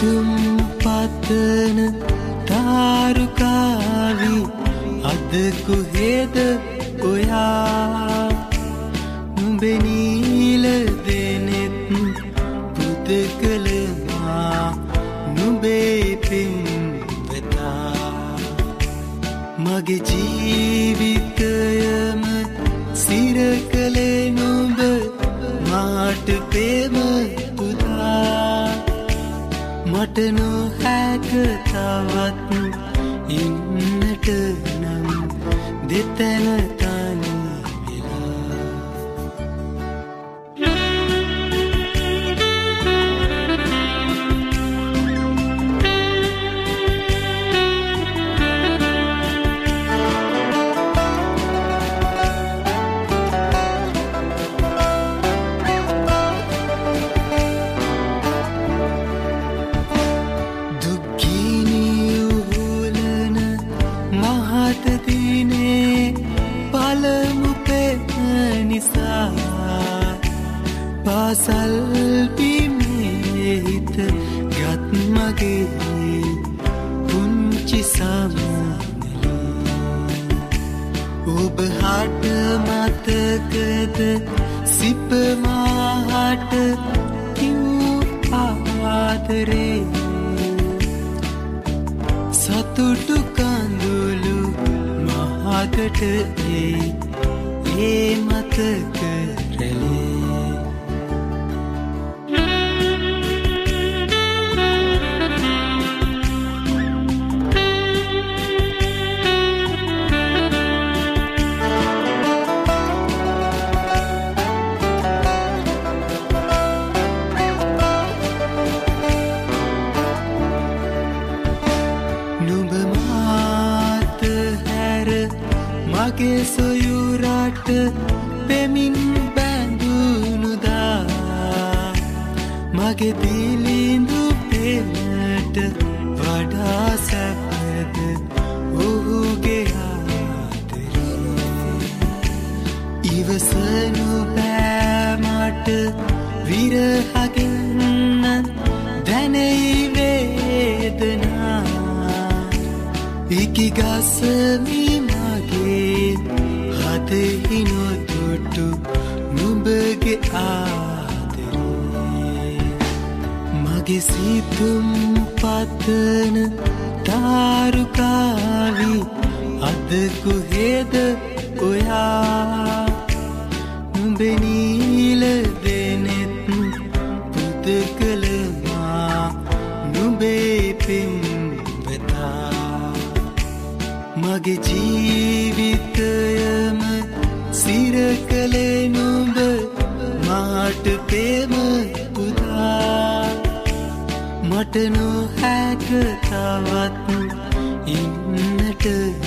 සිතුම් පතන තාරුකාවි අද කුහේද ඔයා නුඹේ නීල දෙනෙත් පුදකලමා නුඹේ පින්වතා මගේ ජීවිතයම සිරකලේ නුඹ මාට ප්‍රේම පුතා මට නොහැක තවත් ඉන්නට නම් දෙතන තනි වෙලා පාසල් බිමේ හිත ගත් මගේ පුංචි සමනලේ ඔබ හට මතකද සිප මාහට කිව් ආදරේ සතුටු කඳුළු මහකට ඒ මතක රැළේ මගේ සොයුරට පෙමින් බැඳුනුදා මගේ දිලිඳු පෙමට වඩා සැපද ඔහුගේ ආදරේ ඉවසනු බෑමට විරහගෙන දැනෙයි වේදනා ඉකි ගසමි හදෙහි නොදුටු නුඹගේ ආදරේ මගේ සිතුම් පතන තාරුකාවි අද කුහේද ඔයා නුඹේ නීල දෙනෙත් පුදකලමා නුඹේ පින්වතා මගේ ජීවිතයම සිරකලේ නුඹ මාට ප්‍රේම පුතා මට නොහැක තවත් ඉන්නට